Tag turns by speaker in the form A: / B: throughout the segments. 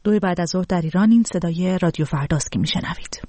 A: 2 بعد از ظهر در ایران. این صدای رادیو فرداست که میشنوید.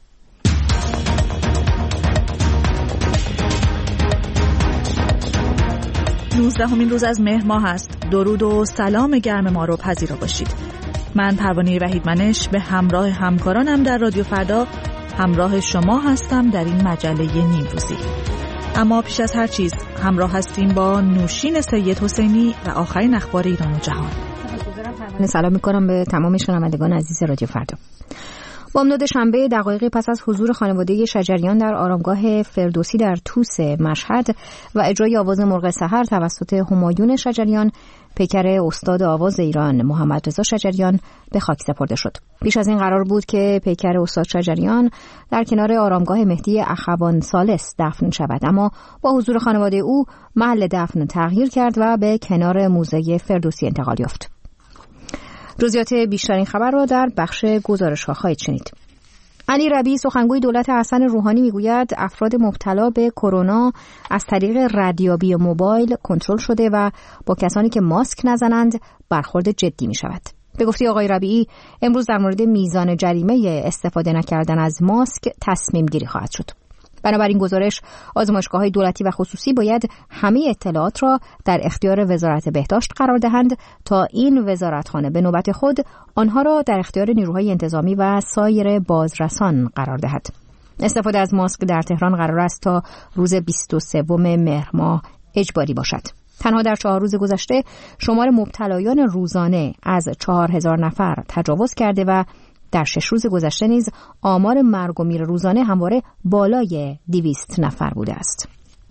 A: 19مین روز از مهر ماه است. درود و سلام گرم ما رو پذیرا باشید. من پروانه وحیدمنش به همراه همکارانم در رادیو فردا همراه شما هستم در این مجله نیمروزی. اما پیش از هر چیز همراه هستیم با نوشین سید حسینی و آخرین اخبار ایران و جهان.
B: سلام میکنم به تمام شنوندگان عزیز رادیو فردا. بامداد شنبه دقایقی پس از حضور خانواده شجریان در آرامگاه فردوسی در طوس مشهد و اجرای آواز مرغ سحر توسط همایون شجریان، پیکر استاد آواز ایران محمد رضا شجریان به خاک سپرده شد. پیش از این قرار بود که پیکر استاد شجریان در کنار آرامگاه مهدی اخوان ثالث دفن شود، اما با حضور خانواده او محل دفن تغییر کرد و به کنار موزه فردوسی انتقال یافت. جزئیات بیشترین خبر را در بخش گزارش‌ها خواهید شنید. علی ربیعی سخنگوی دولت حسن روحانی میگوید افراد مبتلا به کرونا از طریق ردیابی موبایل کنترل شده و با کسانی که ماسک نزنند برخورد جدی می شود. به گفته آقای ربیعی امروز در مورد میزان جریمه استفاده نکردن از ماسک تصمیم گیری خواهد شد. بنابراین گزارش آزمایشگاه‌های دولتی و خصوصی باید همه اطلاعات را در اختیار وزارت بهداشت قرار دهند تا این وزارتخانه به نوبت خود آنها را در اختیار نیروهای انتظامی و سایر بازرسان قرار دهد. استفاده از ماسک در تهران قرار است تا روز 23 مهر ماه اجباری باشد. تنها در 4 روز گذشته شمار مبتلایان روزانه از 4000 نفر تجاوز کرده و در 6 روز گذشته نیز آمار مرگ و میر روزانه همواره بالای 200 نفر بوده است.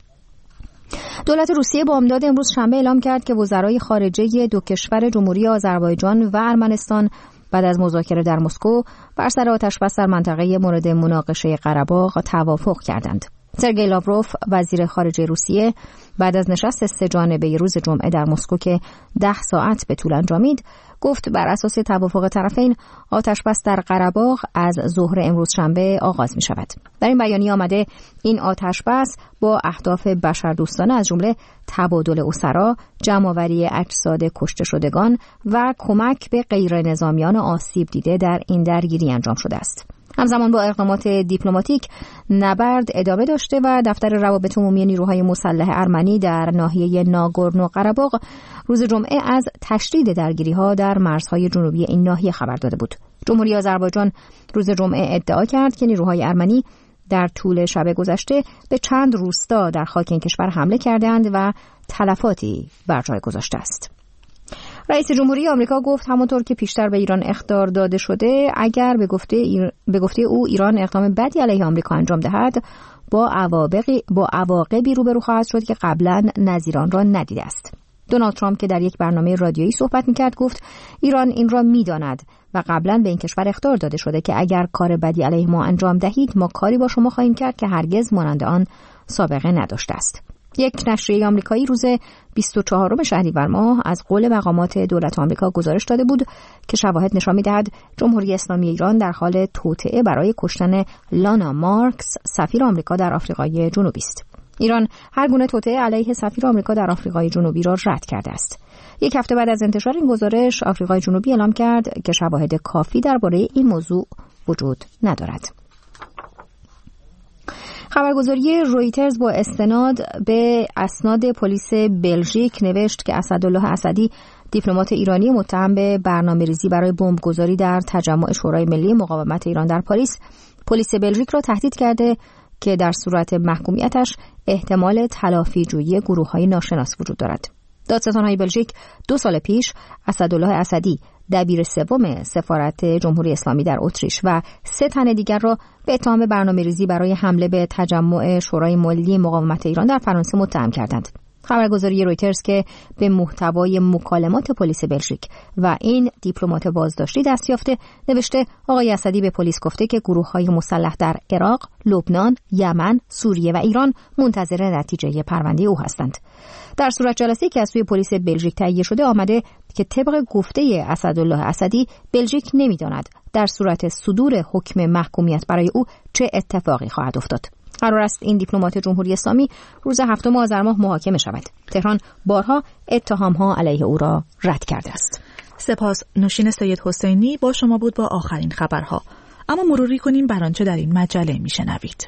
B: دولت روسیه بامداد امروز شنبه اعلام کرد که وزرای خارجه 2 کشور جمهوری آذربایجان و ارمنستان بعد از مذاکره در مسکو بر سر آتش‌بس در منطقه مورد مناقشه قره‌باغ توافق کردند. سرگئی لاوروف وزیر خارجه روسیه بعد از نشست 3 جانبه روز جمعه در مسکو که 10 ساعت به طول انجامید گفت بر اساس توافق طرفین آتش‌بس در قره‌باغ از ظهر امروز شنبه آغاز می شود. در این بیانیه آمده این آتش‌بس با اهداف بشردوستانه از جمله تبادل اسرا، جمع‌آوری اجساد کشته شدگان و کمک به غیر نظامیان آسیب دیده در این درگیری انجام شده است. همزمان با اقدامات دیپلماتیک نبرد ادامه داشته و دفتر روابط عمومی نیروهای مسلح ارمنی در ناحیه ناگورنو قره‌باغ روز جمعه از تشدید درگیری‌ها در مرزهای جنوبی این ناحیه خبر داده بود. جمهوری آذربایجان روز جمعه ادعا کرد که نیروهای ارمنی در طول شب گذشته به چند روستا در خاک این کشور حمله کردند و تلفاتی بر جای گذاشته است. رئیس جمهوری آمریکا گفت همونطور که پیشتر به ایران اخطار داده شده اگر به گفته او ایران اقدام بدی علیه آمریکا انجام دهد با عواقبی روبرو خواهد شد که قبلا نظیر آن را ندیده است. دونالد ترامپ که در یک برنامه رادیویی صحبت می‌کرد گفت ایران این را می‌داند و قبلا به این کشور اخطار داده شده که اگر کار بدی علیه ما انجام دهید ما کاری با شما خواهیم کرد که هرگز مانند آن سابقه نداشته است. یک نشریه آمریکایی روز 24 شهریور ماه از قول مقامات دولت آمریکا گزارش داده بود که شواهد نشان می‌دهد جمهوری اسلامی ایران در حال توطئه برای کشتن لانا مارکس سفیر آمریکا در آفریقای جنوبی است. ایران هر گونه توطئه علیه سفیر آمریکا در آفریقای جنوبی را رد کرده است. یک هفته بعد از انتشار این گزارش آفریقای جنوبی اعلام کرد که شواهد کافی درباره این موضوع وجود ندارد. خبرگزاری رویترز با استناد به اسناد پلیس بلژیک نوشت که اسدالله اسدی دیپلمات ایرانی متهم به برنامه‌ریزی برای بمبگذاری در تجمع شورای ملی مقاومت ایران در پاریس پلیس بلژیک را تهدید کرده که در صورت محکومیتش احتمال تلافی‌جویی گروه‌های ناشناس وجود دارد. دادستان‌های بلژیک 2 سال پیش اسدالله اسدی دبیر سوم سفارت جمهوری اسلامی در اتریش و 3 تن دیگر را به اتهام برنامه‌ریزی برای حمله به تجمع شورای ملی مقاومت ایران در فرانسه متهم کردند. خبرگزاری رویترز که به محتوای مکالمات پلیس بلژیک و این دیپلمات بازداشتی دست یافته نوشته آقای اسدی به پلیس گفته که گروه‌های مسلح در عراق، لبنان، یمن، سوریه و ایران منتظر نتیجه پرونده او هستند. در صورت جلسه‌ای که از سوی پلیس بلژیک تهیه شده آمده که طبق گفته اسدالله اسدی بلژیک نمی‌داند در صورت صدور حکم محکومیت برای او چه اتفاقی خواهد افتاد. قرار است این دیپلمات جمهوری اسلامی روز 7 آذر ماه محاکمه شود. تهران بارها اتهام‌ها علیه او را رد کرده است.
A: سپاس. نوشین سید حسینی با شما بود با آخرین خبرها. اما مروری کنیم بر آنچه در این مجله میشنوید.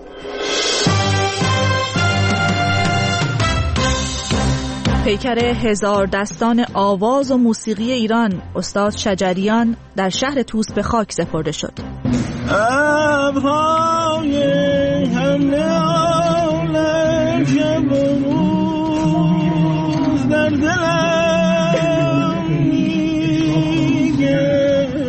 A: پیکر هزار دستان آواز و موسیقی ایران استاد شجریان در شهر طوس به خاک سپرده شد. ابرهای حمله عالم شب و روز در دلم میگه.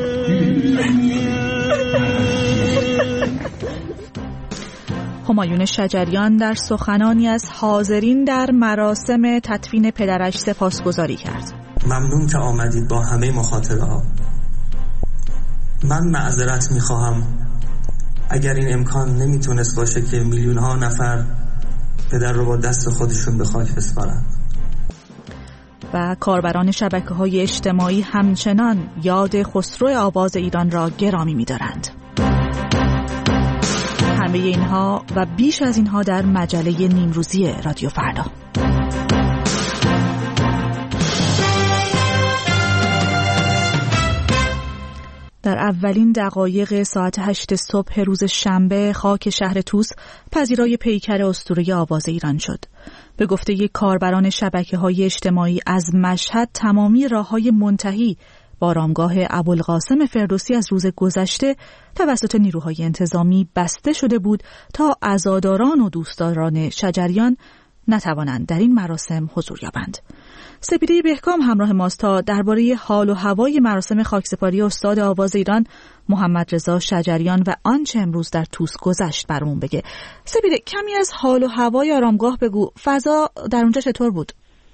A: همایون شجریان در سخنانی از حاضرین در مراسم تدفین پدرش سپاسگزاری کرد.
C: ممنون که آمدید با همه مخاطبه ها. من معذرت میخواهم اگر این امکان نمیتونست باشه که میلیون ها نفر پدر رو با دست خودشون به خاک بسپارن.
A: و کاربران شبکه‌های اجتماعی همچنان یاد خسرو آواز ایران را گرامی می‌دارند. همه اینها و بیش از اینها در مجله نیمروزی رادیو فردا. در اولین دقایق ساعت 8 صبح روز شنبه خاک شهر طوس پذیرای پیکر اسطوره آواز ایران شد. به گفته کاربران شبکه‌های اجتماعی از مشهد تمامی راه‌های منتهی با آرامگاه ابوالقاسم فردوسی از روز گذشته توسط نیروهای انتظامی بسته شده بود تا عزاداران و دوستداران شجریان نتوانند در این مراسم حضور یابند. سپیده بهکام همراه ماست تا درباره حال و هوای مراسم خاکسپاری استاد آواز ایران محمد رضا شجریان و آنچه امروز در طوس گذشت برامون بگه. سپیده، کمی از حال و هوای آرامگاه بگو. فضا در اونجا چطور بود؟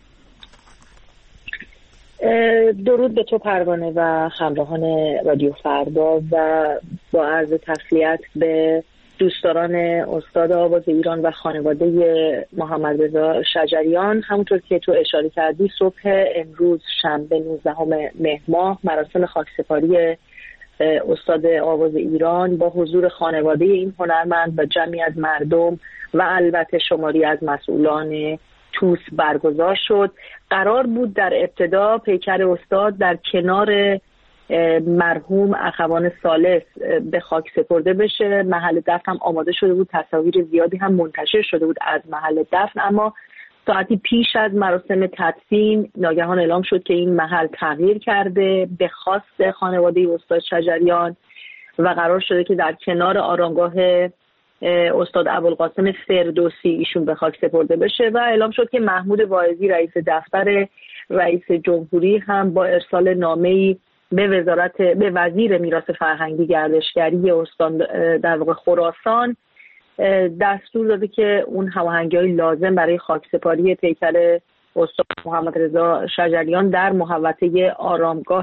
D: درود به تو پروانه و همراهان رادیو فردا و با عرض تسلیت به دوستداران استاد آواز ایران و خانواده محمد رضا شجریان. همونطور که تو اشاره کردی صبح امروز شنبه 19 مهر ماه مراسم خاکسپاری استاد آواز ایران با حضور خانواده این هنرمند و جمعی از مردم و البته شماری از مسئولان طوس برگزار شد. قرار بود در ابتدا پیکر استاد در کنار مرحوم اخوان ثالث به خاک سپرده بشه. محل دفن هم آماده شده بود، تصاویر زیادی هم منتشر شده بود از محل دفن، اما ساعتی پیش از مراسم تدفین ناگهان اعلام شد که این محل تغییر کرده به خواست خانواده استاد شجریان و قرار شده که در کنار آرامگاه استاد ابوالقاسم فردوسی ایشون به خاک سپرده بشه و اعلام شد که محمود واعظی رئیس دفتر رئیس جمهوری هم با ارسال نامه‌ای به وزیر میراث فرهنگی گردشگری استان در واقع خراسان دستور داده که اون هماهنگی‌های لازم برای خاکسپاری پیکر استاد محمد رضا شجریان در محوطه آرامگاه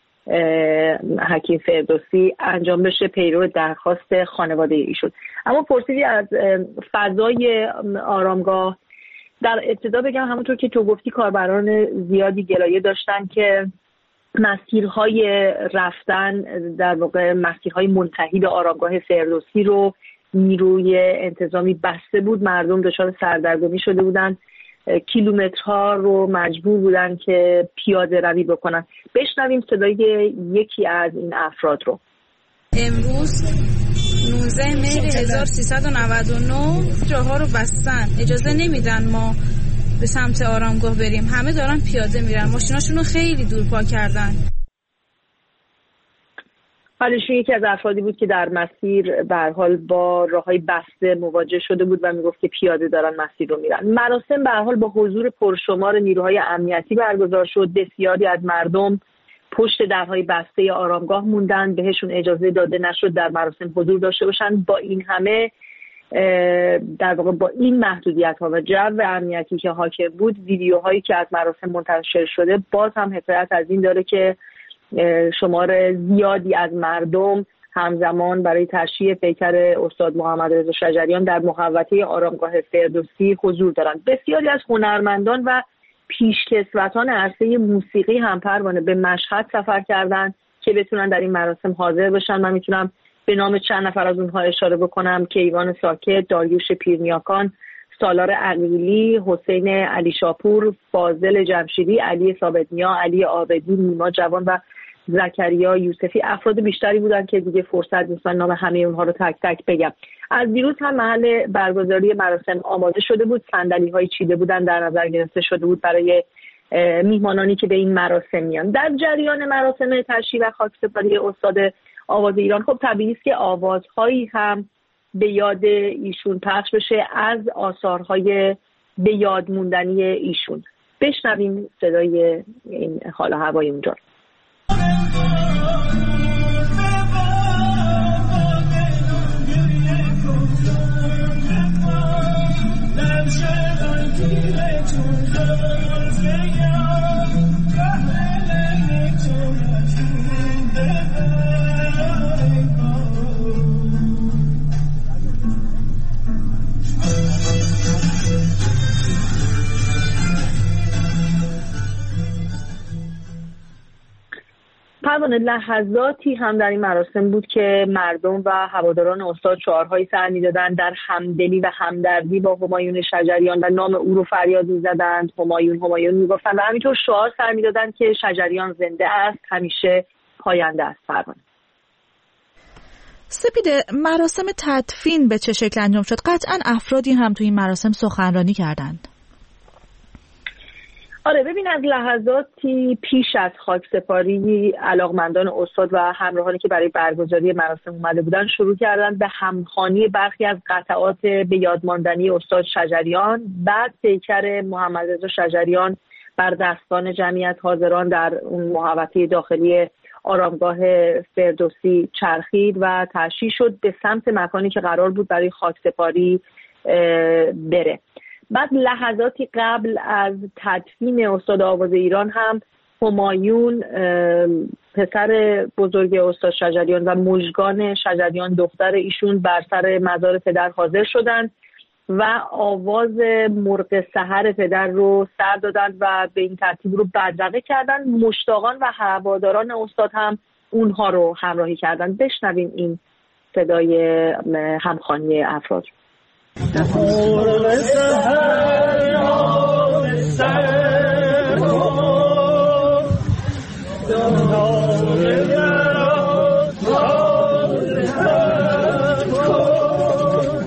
D: حکیم فردوسی انجام بشه پیرو درخواست خانواده ایشون. اما پرسیدی از فضای آرامگاه. در ابتدا بگم همونطور که تو گفتی کاربران زیادی گلایه داشتن که مسیرهای رفتن در واقع مسیرهای منتهی به آرامگاه فردوسی رو نیروی انتظامی بسته بود. مردم دچار سردرگمی شده بودن، کیلومترها رو مجبور بودن که پیاده روی بکنن. بشنویم صدای یکی از این افراد رو.
E: امروز 19 مهر 1399 راه‌ها رو بستن، اجازه نمیدن ما به سمت آرامگاه بریم. همه دارن پیاده میرن، ماشیناشون رو خیلی دور پارک کردن.
D: حالشون یکی از افرادی بود که در مسیر به هر حال با راههای بسته مواجه شده بود و میگفت که پیاده دارن مسیر رو میرن. مراسم به هر حال با حضور پرشمار نیروهای امنیتی برگزار شد. بسیاری از مردم پشت درهای بسته آرامگاه موندن، بهشون اجازه داده نشد در مراسم حضور داشته باشن. با این همه در واقع با این محدودیت‌ها و جو امنیتی که حاکم بود، ویدیوهایی که از مراسم منتشر شده باز هم حکایت از این داره که شمار زیادی از مردم همزمان برای تشییع پیکر استاد محمد رضا شجریان در محوطه آرامگاه فردوسی حضور دارند. بسیاری از هنرمندان و پیشکسوتان عرصه موسیقی هم پروانه به مشهد سفر کردند که بتونن در این مراسم حاضر بشن. من میتونم به نام چند نفر از اونها اشاره بکنم: کیوان ساکت، داریوش پیرنیاکان، سالار عقیلی، حسین علی شاپور، فاضل جمشیدی، علی ثابت‌نیا، علی عابدی، نیما جوان و زکریا یوسفی افراد بیشتری بودن که دیگه فرصت نیست نام همه اونها رو تک تک بگم. از دیروز هم محل برگزاری مراسم آماده شده بود، صندلی‌های چیده بودن، در نظر گرفته شده بود برای میهمانانی که به این مراسم میان. در جریان مراسم تشییع و خاکسپاری استاد آواز ایران خب طبیعی است که آوازهایی هم به یاد ایشون پخش بشه از آثارهای به یاد موندنی ایشون. بشنویم صدای این حال و هوای اونجا. پروانه، لحظاتی هم در این مراسم بود که مردم و هواداران استاد شعارهایی سر می‌دادند در همدلی و همدردی با همایون شجریان و نام او رو فریاد می‌زدند، همایون می‌گفتند و همینطور شعار سر می‌دادند که شجریان زنده است، همیشه پاینده است. پروانه،
A: سپیده، مراسم تدفین به چه شکل انجام شد؟ قطعاً افرادی هم توی این مراسم سخنرانی کردند.
D: آره، ببین، از لحظاتی پیش از خاکسپاری علاقمندان استاد و همراهانی که برای برگزاری مراسم اومده بودن شروع کردن به همخوانی برخی از قطعات به یاد ماندنی استاد شجریان. بعد پیکر محمدرضا شجریان بر دستان جمعیت حاضران در اون محوطه داخلی آرامگاه فردوسی چرخید و تشییع شد به سمت مکانی که قرار بود برای خاکسپاری بره. بعد لحظاتی قبل از تدفین استاد آواز ایران هم همایون، پسر بزرگ استاد شجریان و مژگان شجریان دختر ایشون، بر سر مزار پدر حاضر شدند و آواز مرغ سحر پدر رو سر دادند و به این ترتیب رو بدرقه کردند. مشتاقان و هواداران استاد هم اونها رو همراهی کردند. بشنویم این صدای همخوانی افراد. مرغ سحر یاد سر کن، دنبال درات سر کن،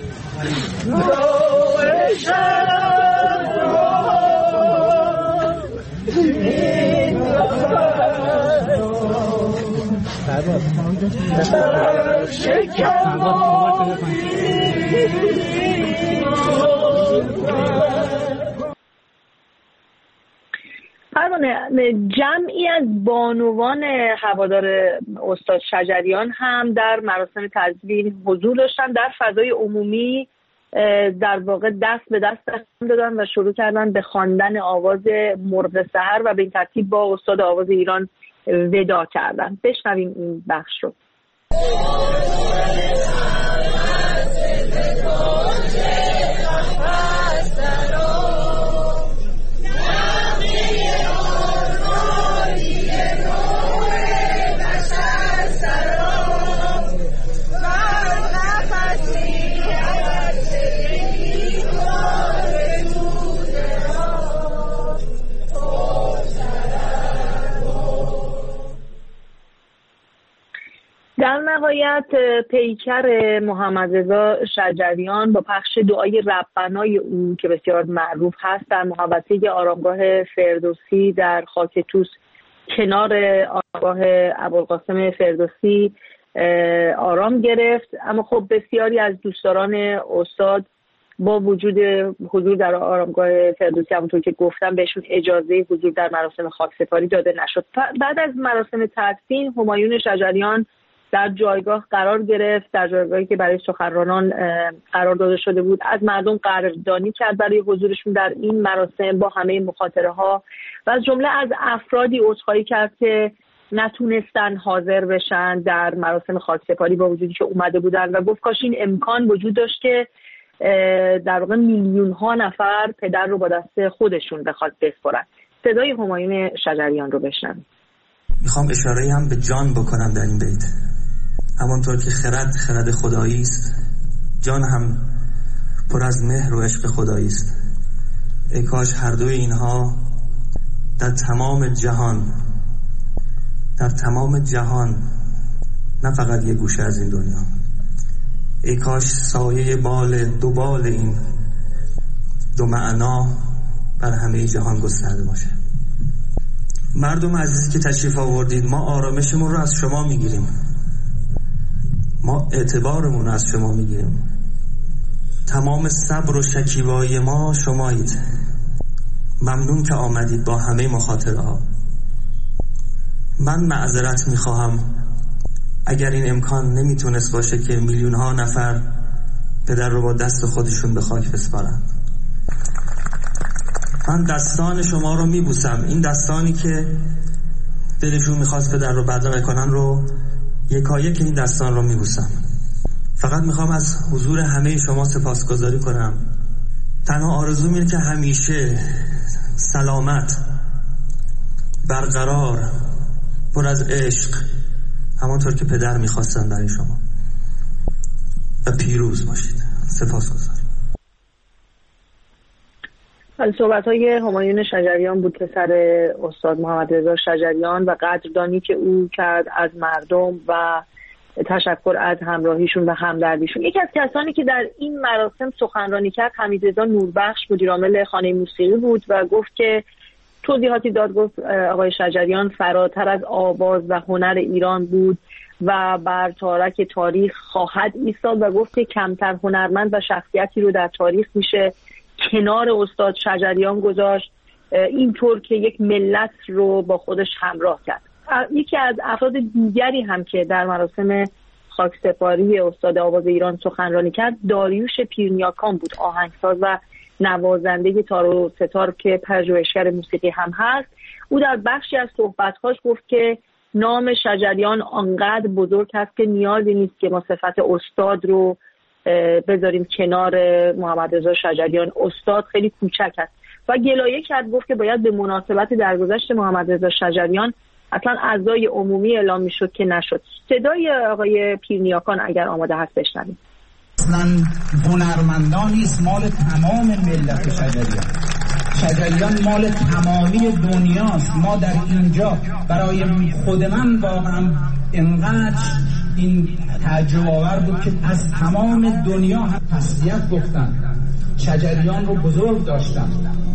D: روح شرم این سر شکم جمعی از بانوان هوادار استاد شجریان هم در مراسم تدفین حضور داشتن. در فضای عمومی در واقع دست به دست دادن و شروع کردن به خواندن آواز مرغ سحر و به این ترتیب با استاد آواز ایران وداع کردن. بشنویم این بخش رو. در نهایت پیکر محمدرضا شجریان با پخش دعای ربنای او که بسیار معروف هست در محوطه آرامگاه فردوسی در خاک توس کنار آرامگاه ابوالقاسم فردوسی آرام گرفت. اما خب بسیاری از دوستداران استاد با وجود حضور در آرامگاه فردوسی همونطور که گفتم بهشون اجازه حضور در مراسم خاکسپاری داده نشد. بعد از مراسم تدفین همایون شجریان در جایگاه قرار گرفت، در جایگاهی که برای سخنرانان قرار داده شده بود. از مردم قدردانی کرد برای حضورشون در این مراسم با همه مخاطره ها و از جمله از افرادی عذرخواهی کرد که نتونستن حاضر بشن در مراسم خاکسپاری با وجودی که اومده بودن و گفت کاش این امکان وجود داشت که در واقع میلیون ها نفر پدر رو با دست خودشون بخواد بسپارن. صدای همایون شجریان رو بشنویم.
C: میخوام اشاره‌ای هم به جان بکنم در این بیت. همانطور که خرد خدایی است، جان هم پر از مهر و عشق خدایی است. ای کاش هر دوی اینها در تمام جهان نه فقط یک گوشه از این دنیا. ای کاش سایه دو بال این دو معنا بر همه جهان گسترده باشه. مردم عزیزی که تشریف آوردید، ما آرامشمون رو از شما میگیریم، ما اعتبارمون رو از شما میگیریم. تمام صبر و شکیبایی ما شمایید. ممنون که آمدید با همه مخاطره ها. من معذرت میخواهم اگر این امکان نمیتونست باشه که میلیون ها نفر پدر رو با دست خودشون به خاک بسپارن. من دستان شما رو میبوسم، این دستانی که دلشون میخواست پدر رو بدرقه کنن رو یکایک این دستان رو میبوسم. فقط میخوام از حضور همه شما سپاسگزاری کنم. تنها آرزوم اینه که همیشه سلامت، برقرار، پر از عشق، همانطور که پدر میخواستن برای شما، و پیروز باشید. سپاسگزارم.
D: صحبت‌های همایون شجریان بود، پسر استاد محمد رضا شجریان، و قدردانی که او کرد از مردم و تشکر از همراهیشون و همدردیشون. یکی از کسانی که در این مراسم سخنرانی کرد حمیدرضا نوربخش مدیرعامل خانه موسیقی بود و گفت که توضیحاتی داد. گفت آقای شجریان فراتر از آواز و هنر ایران بود و بر تارک تاریخ خواهد ایستاد و گفت که کمتر هنرمند و شخصیتی رو در تاریخ میشه کنار استاد شجریان گذاشت، اینطور که یک ملت رو با خودش همراه کرد. یکی از افراد دیگری هم که در مراسم خاکسپاری استاد آواز ایران سخنرانی کرد داریوش پیرنیاکان بود، آهنگساز و نوازنده تار و ستار که پژوهشگر موسیقی هم هست. او در بخشی از صحبت‌هاش گفت که نام شجریان آنقدر بزرگ هست که نیازی نیست که ما صفت استاد رو بذاریم کنار محمد رضا شجریان. استاد خیلی کوچک است و گلایه کرد. گفت که باید به مناسبت درگذشت محمد رضا شجریان اصلا اعضای عمومی اعلام میشد که نشد. صدای آقای پیرنیاکان اگر آماده هست بشنویم.
F: اصلا هنرمندان نیست، مال تمام ملت شجریان مال تمامی دنیاست. ما در اینجا برای خود من واقعا انقدر این تعجب آور بود که از تمام دنیا هم تسلیت گفتن، شجریان رو بزرگ داشتن.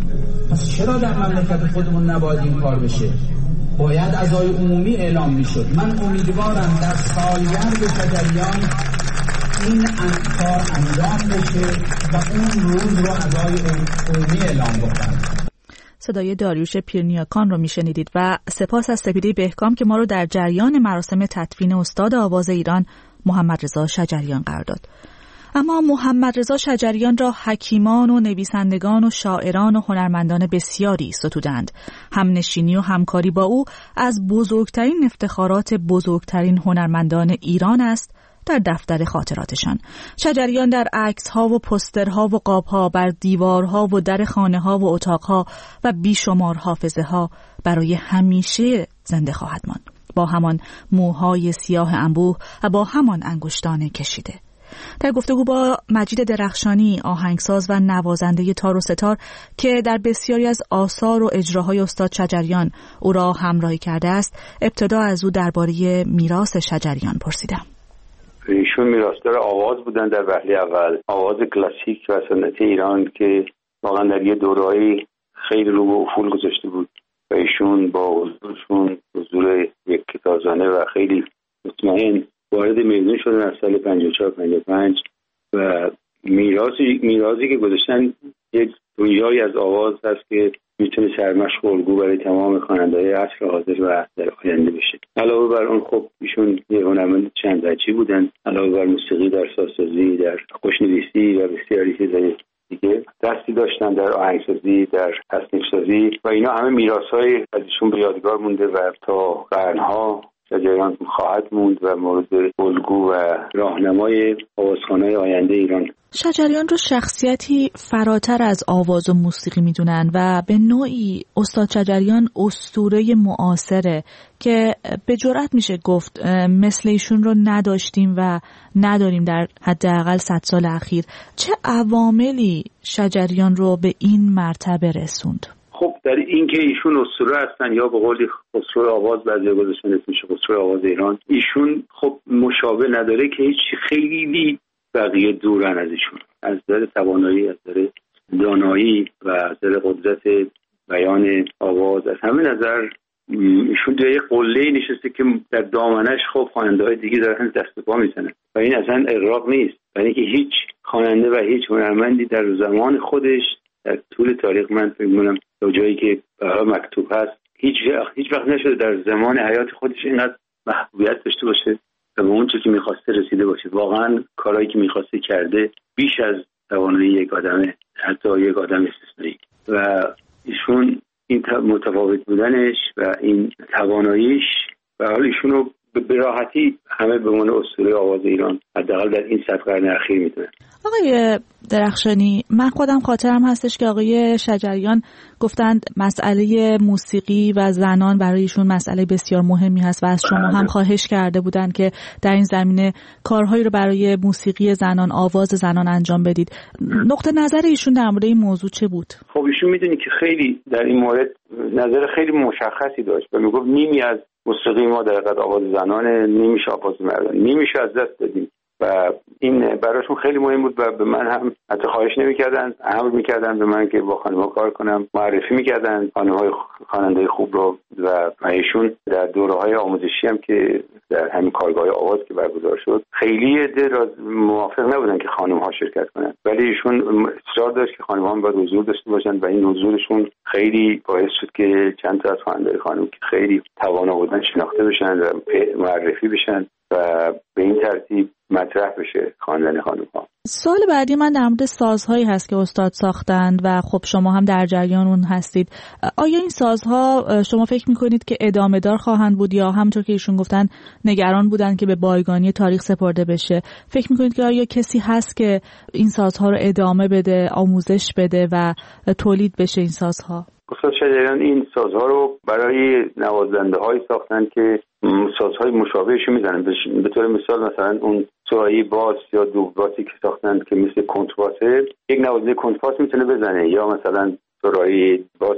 F: پس چرا در مملکت خودمون نباید این کار بشه؟ باید اعضای عمومی اعلام میشد. من امیدوارم در سالگرد شجریان این کار انجام بشه و اون روز رو اعضای عمومی اعلام بکنن.
A: صدای داریوش پیرنیاکان رو میشنیدید و سپاس از سپیده بهکام که ما رو در جریان مراسم تدفین استاد آواز ایران محمد رضا شجریان قرار داد. اما محمد رضا شجریان را حکیمان و نویسندگان و شاعران و هنرمندان بسیاری ستودند. همنشینی و همکاری با او از بزرگترین افتخارات بزرگترین هنرمندان ایران است در دفتر خاطراتشان. شجریان در عکس‌ها و پوسترها و قاب‌ها، بر دیوارها و در خانه‌ها و اتاق‌ها و بیشمار حافظه‌ها برای همیشه زنده خواهد ماند، با همان موهای سیاه انبوه و با همان انگشتان کشیده. در گفتگو با مجید درخشانی، آهنگساز و نوازنده تار و ستار که در بسیاری از آثار و اجراهای استاد شجریان او را همراهی کرده است، ابتدا از او درباره میراث شجریان پرسیدم.
G: ایشون میراثدار آواز بودن در وهله اول، آواز کلاسیک و سنتی ایران که واقعا در یه دوره‌ای خیلی رو به افول گذاشته بود و ایشون با حضورشون، حضور یک کتازانه و خیلی مطمئن وارد میدون شدن از سال 54-55 و میراثی که گذاشتن یک دنیایی از آواز هست که میتونه سرمشق الگو برای تمام خواننده‌های عصر حاضر و در آینده بشه. علاوه بر اون خب ایشون یه هنرمند چند وجهی بودن. علاوه بر موسیقی، در سازسازی، در خوشنویسی و بسیاری چیزای دیگه دستی داشتن، در آهنگسازی، در تصنیف‌سازی و اینا همه میراث‌های از ایشون به یادگار مونده و تا قرن‌ها شجریان خواهد موند و مورد الگو و راهنمای آوازخوان‌های آینده ایران.
A: شجریان رو شخصیتی فراتر از آواز و موسیقی میدونن و به نوعی استاد شجریان اسطوره معاصره که به جرئت میشه گفت مثل ایشون رو نداشتیم و نداریم در حداقل 100 سال اخیر. چه عواملی شجریان رو به این مرتبه رسوند؟
G: خب در این که ایشون اسطوره هستن یا به قول خسرو آواز بعضی گذاشتن اسمش خسرو آواز ایران، ایشون خب مشابه نداره که هیچ خیلی بقیه دورن از ایشون، از نظر توانایی، از نظر دانایی و از نظر قدرت بیان آواز، از همه نظر ایشون در یک قله نشسته که در دامنش خب خواننده‌های دیگه دارن دست و پا میزنن و این اصلا اغراق نیست، برای اینکه هیچ خواننده و هیچ هنرمندی در زمان خودش در طول تاریخ من فکر می‌کنم تا جایی که مکتوب هست هیچ وقت نشده در زمان حیات خودش اینقدر محبوبیت داشته باشه و به اون چیزی که می‌خواسته رسیده باشه. واقعا کارهایی که می‌خواسته کرده بیش از توانایی یک آدمه، حتی یک آدم استثنایی، و ایشون این متفاوت بودنش و این تواناییش و حال ایشون رو به راحتی همه به عنوان اسطوره آواز ایران حداقل در این 100 قرن اخیر میدونن.
A: آقای درخشانی، من خودم خاطرم هستش که آقای شجریان گفتند مسئله موسیقی و زنان برای ایشون مسئله بسیار مهمی هست و از شما هم خواهش کرده بودند که در این زمینه کارهایی رو برای موسیقی زنان، آواز زنان انجام بدید. نقطه نظر ایشون در مورد این موضوع چه بود؟
G: خب ایشون میدونی که خیلی در این مورد نظر خیلی مشخصی داشت و میگفت نیمی از موسیقی ما در حقیقت آواز زنانه، نیمیش آواز مردان، نیمیش از دست دادیم و این براشون خیلی مهم بود و به من هم حتی خواهش نمی‌کردن، امر می‌کردن به من که با خانم‌ها کار کنم، معرفی می‌کردن خانم‌های خواننده خوب رو و ایشون در دوره‌های آموزشی هم که در همین کارگاه آواز که برگزار شد خیلی موافق نبودن که خانم‌ها شرکت کنن، ولی ایشون اصرار داشت که خانم‌ها هم باید حضور داشته باشن و این حضورشون خیلی باعث شد که چند تا از خواننده خانم که خیلی توانا بودن شناخته بشن و معرفی بشن و به این ترتیب مطرح بشه خواندن خانم‌ها.
A: سوال بعدی من در مورد سازهایی هست که استاد ساختند و خب شما هم در جریان اون هستید. آیا این سازها شما فکر میکنید که ادامه دار خواهند بود یا همونطور که ایشون گفتن نگران بودن که به بایگانی تاریخ سپرده بشه؟ فکر میکنید که آیا کسی هست که این سازها رو ادامه بده، آموزش بده و تولید بشه این سازها؟
G: استاد شجریان این سازها رو برای نوازنده‌هایی ساختن که سازهای مشابهش میزنن. به طور مثال مثلا اون سرایی باس یا دوباسی که ساختن که مثل کنترباسه، یک نوازنده کنترباس میتونه بزنه، یا مثلا سرایی باس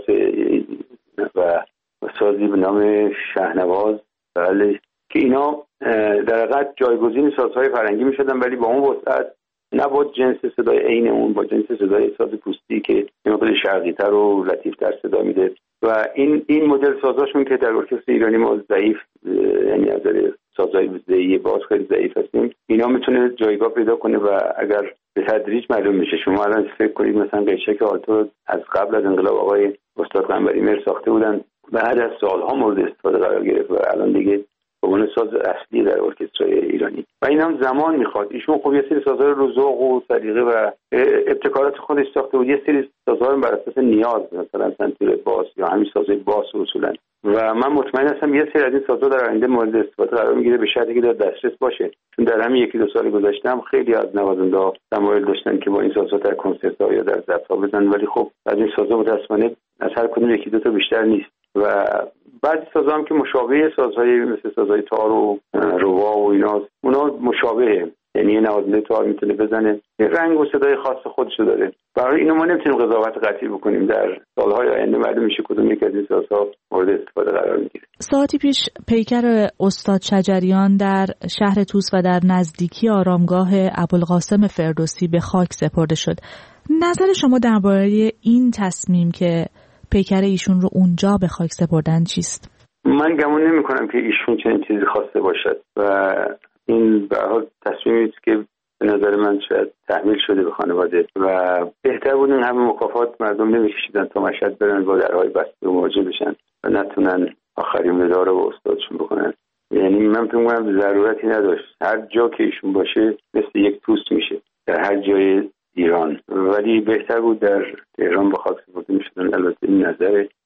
G: و سازی به نام شهنواز، بله، که اینا در حقیقت جایگزین سازهای فرنگی میشدن ولی با اون وسعت، نه با جنس صدای عین اون، با جنس صدای ساز پوستی که یه مقدار شرقی‌تر و لطیف‌تر صدا میده و این مدل سازاشون که در ارکستر ایرانی ما ضعیف، یعنی از سازهای ضعیف باز خیلی ضعیف هستیم، اینا میتونه جایگاه پیدا کنه و اگر به تدریج معلوم میشه. شما الان فکر کنید مثلا قیچک آلتو از قبل از انقلاب آقای استاد قنبری مهر ساخته بودن، بعد از سالها مورد استفاده قرار گرفت و الان دیگه به عنوان ساز اصلی در ارکستر ایرانی و این هم زمان میخواد. ایشون خب یه سری سازها رو ذوق و سلیقه و ابتکارات خودش ساخته بود، یه سری سازها رو بر اساس نیاز، مثلا سنتور باس یا همین سازهای باس اصولا، و من مطمئن هستم یه سری از این سازها در آینده مورد استفاده قرار میگیره به شرطی که در دسترس باشه، چون در همین 1-2 سال گذشته هم خیلی از نوازنده‌ها تمایل داشتن که با این سازها در کنسرت‌ها یا در ضبط‌ها بزنن، ولی خب از این سازها متأسفانه از هر کدوم 1-2 تا بیشتر نیست و بعضی سازها هم که مشابه سازهای مثل سازهای تار و روا و اینا، اونا مشابهه، یعنی نوازنده تار میتونه بزنه، رنگ و صدای خاص خودشو داره. برای اینو ما نمیتونیم قضاوت قطعی بکنیم، در سالهای آینده معلوم میشه کدوم یک از این سازها مورد استفاده قرار میگیره.
A: ساعتی پیش پیکر استاد شجریان در شهر طوس و در نزدیکی آرامگاه ابوالقاسم فردوسی به خاک سپرده شد. نظر شما درباره این تصمیم که پیکر ایشون رو اونجا به خاک سپردن چیست؟
G: من گمان نمی کنم که ایشون چنین چیزی خواسته باشد و این به هر حال تصمیمی است که به نظر من شاید تحمیل شده به خانواده و بهتر بود این همه مکافات مردم نمی‌کشیدن تا مشهد برن با درهای بسته و مواجه بشن و نتونن آخرین ودا رو با استادشون بکنن. یعنی من فکر می‌کنم ضرورتی نداشت، هر جا که ایشون باشه مثل یک توست میشه در هر جای ایران، ولی بهتر بود در تهران با خاک سپرده میشدن. البته این نظره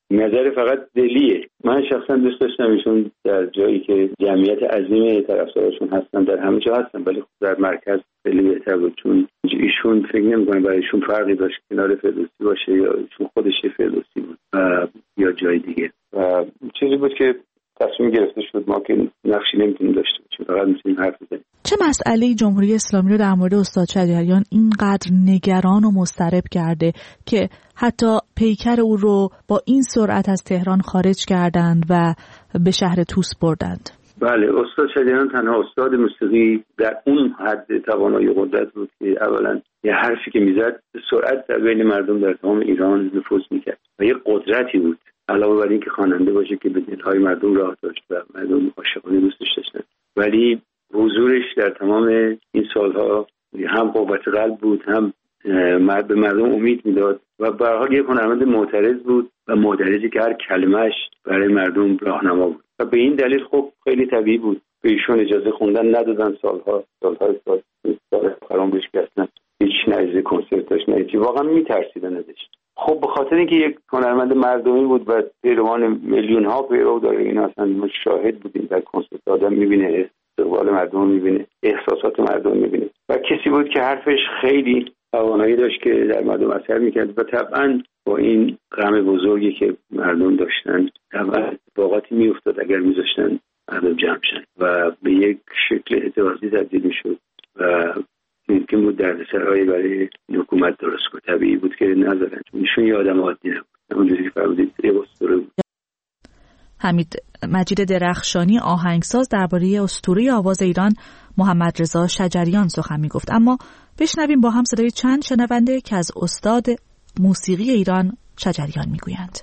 G: نظر فقط دلیه. من شخصا دوست داشتم ایشون در جایی که جمعیت عظیم طرفدارشون هستن، در همه جا هستن، ولی خب در مرکز خیلی بهتر بود، چون ایشون فکر نمی‌کنم برای ایشون فرقی داشت کنار فردوسی باشه یا ایشون خودش فردوسی بود یا جای دیگه. و چیزی بود که تصمیم گرفته شد، ما که نقشی نمیتونیم داشته باشیم، فقط میتونیم حرف بزنیم.
A: چه مسئله جمهوری اسلامی رو در مورد استاد شجریان اینقدر نگران و مضطرب کرده که حتی پیکر او رو با این سرعت از تهران خارج کردند و به شهر توس بردند؟
G: بله، استاد شجریان تنها استاد موسیقی در اون حد توانایی قدرت بود که اولا یه حرفی که میزد سرعت در بین مردم در تمام ایران نفوذ میکرد و یه قدرتی بود، علاوه بر این که خواننده باشه که به دلهای مردم راه داشت و مردم عاشقانه دوستش داشتن. ولی حضورش در تمام این سالها هم قوت قلب بود، هم به مردم امید میداد و به هر حال یک هنرمند معترض بود و معترضی که هر کلمش برای مردم راهنما بود و به این دلیل خب خیلی طبیعی بود به ایشون اجازه خوندن ندادن. سال فرام بهش گفتن هیچ نریزه کنسرت داشت، نه واقعا میترسیدن ازش. خب به خاطر اینکه یک هنرمند مردمی بود و پیروان میلیون ها پیرو داره، این اصلا ما شاهد بودیم در کنسرت، آدم میبینه استقبال مردم، میبینه احساسات مردم، میبینه و کسی بود که حرفش خیلی توانایی داشت که در مردم اثر میکرد و طبعا با این غم بزرگی که مردم داشتن طبعا اتفاقاتی میافتاد اگر میذاشتن مردم جمع شن و به یک شکل اعتراضی تبدیل میشد و ممکن بود دردسرهایی برای حکومت درست کنه. طبیعی بود که نذارن، چون ایشون یه آدم عادی نبود، اونجوری که فرمودید اسطوره بود.
A: حمید مجید درخشانی آهنگساز درباره اسطوره آواز ایران محمد رضا شجریان سخن میگفت. اما بشنویم با هم صدای چند شنونده که از استاد موسیقی ایران شجریان میگویند.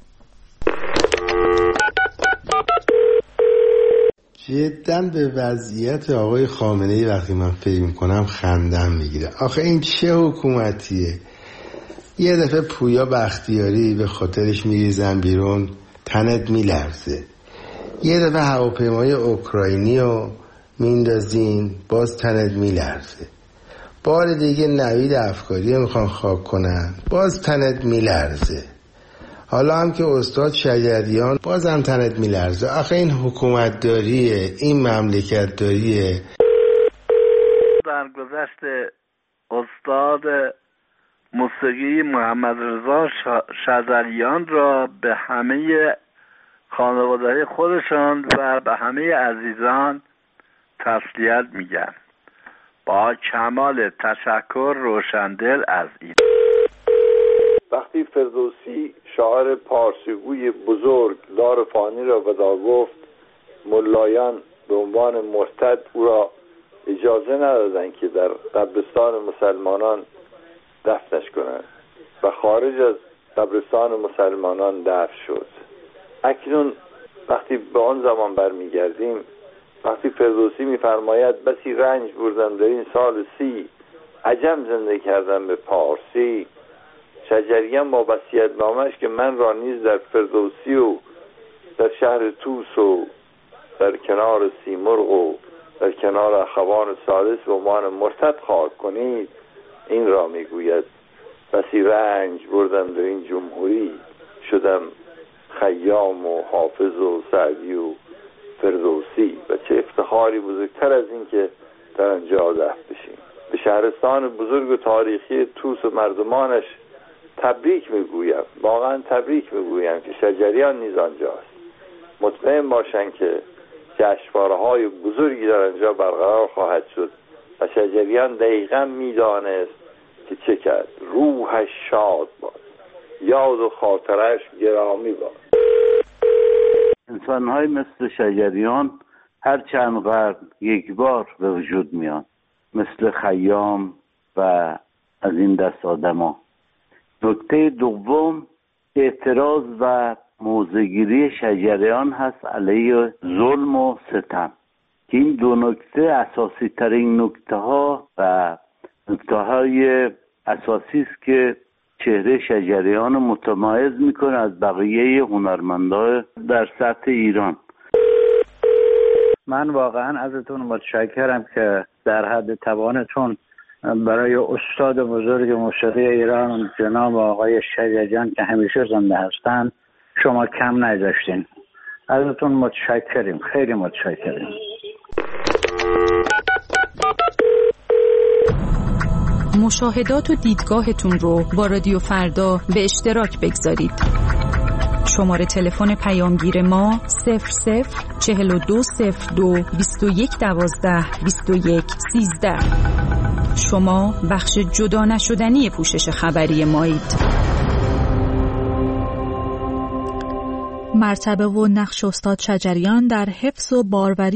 H: جداً به وضعیت آقای خامنه‌ای وقتی من فکر میکنم خندم میگیره. آخه این چه حکومتیه؟ یه دفعه پویا بختیاری به خاطرش میریزن بیرون، تنت میلرزه. یه دفعه هواپیمای اوکراینی رو میندازین، باز تنت میلرزه. بار دیگه نوید افکاری میخوان خاک کنن، باز تنت میلرزه. حالا هم که استاد شجریان، باز هم تنت میلرزه. آخه این حکومت داریه، این مملکت داریه.
I: در گذشت استاد موسیقی محمد رضا شجریان را به همه خانواده خودشان و به همه عزیزان تسلیت میگم. با کمال تشکر، روشندل از این.
J: وقتی فردوسی شاعر پارسیگوی بزرگ دار فانی را ودا گفت، ملایان به عنوان مرتد او را اجازه ندادند که در قبرستان مسلمانان دفنش کنند و خارج از قبرستان مسلمانان دفن شد. اکنون وقتی به آن زمان برمیگردیم، وقتی فردوسی می‌فرماید بسی رنج بردم در این سال 30، عجم زنده کردم به پارسی، شجریان با وصیت‌نامه‌اش که من را نیز در فردوسی و در شهر توس و در کنار سیمرغ و در کنار اخوان ثالث به عنوان مرتد خاک کنید، این را میگوید: بسی رنج بردم در این جمهوری، شدم خیام و حافظ و سعدی و فردوسی. و چه افتخاری بزرگتر از این که در آنجا دفن بشیم. به شهرستان بزرگ و تاریخی توس و مردمانش تبریک میگویم، واقعا تبریک میگویم که شجریان نیز آنجاست. مطمئن باشن که جشنواره‌های بزرگی در آنجا برقرار خواهد شد و شجریان دقیقاً میدانست که چه کرد. روحش شاد باد، یاد و خاطرش گرامی باد.
I: انسان‌های مثل شجریان هر چند قرن یک بار به وجود میان، مثل خیام و از این دست آدما. نکته دوم اعتراض و موضع‌گیری شجریان هست علیه ظلم و ستم، که این دو نکته اساسی ترین نکته ها و نکته های اساسی است که چهره شجریان متمایز میکنه از بقیه هنرمندان در سطح ایران.
K: من واقعا ازتون متشکرم که در حد توانتون برای استاد بزرگ موسیقی ایران جناب آقای شجریان که همیشه زنده هستند شما کم نذاشتین. ازتون متشکریم، خیلی متشکریم.
L: مشاهدات و دیدگاهتون رو با رادیو فردا به اشتراک بگذارید. شماره تلفن پیامگیر ما 00420221122113. شما بخش جدا نشدنی پوشش خبری مایید.
A: مرتبه و نقش استاد شجریان در حفظ و باروری